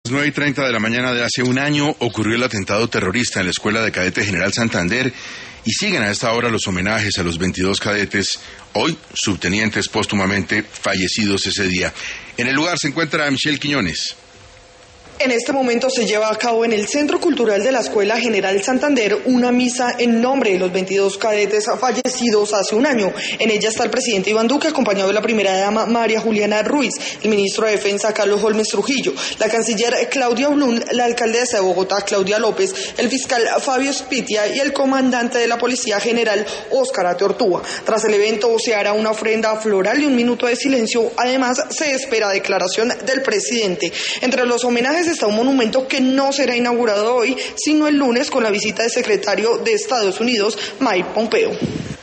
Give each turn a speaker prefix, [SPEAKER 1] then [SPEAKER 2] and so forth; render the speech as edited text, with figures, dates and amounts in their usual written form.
[SPEAKER 1] 9:30 de la mañana de hace un año ocurrió el atentado terrorista en la Escuela de Cadetes General Santander y siguen a esta hora los homenajes a los 22 cadetes, hoy subtenientes póstumamente fallecidos ese día. En el lugar se encuentra Michelle Quiñones.
[SPEAKER 2] En este momento se lleva a cabo en el Centro Cultural de la Escuela General Santander una misa en nombre de los 22 cadetes fallecidos hace un año. En ella está el presidente Iván Duque, acompañado de la primera dama María Juliana Ruiz, el ministro de Defensa Carlos Holmes Trujillo, la canciller Claudia Blum, la alcaldesa de Bogotá Claudia López, el fiscal Fabio Spitia y el comandante de la Policía General Óscar Ateortúa. Tras el evento se hará una ofrenda floral y un minuto de silencio. Además se espera declaración del presidente. Entre los homenajes está un monumento que no será inaugurado hoy, sino el lunes con la visita del secretario de Estados Unidos, Mike Pompeo.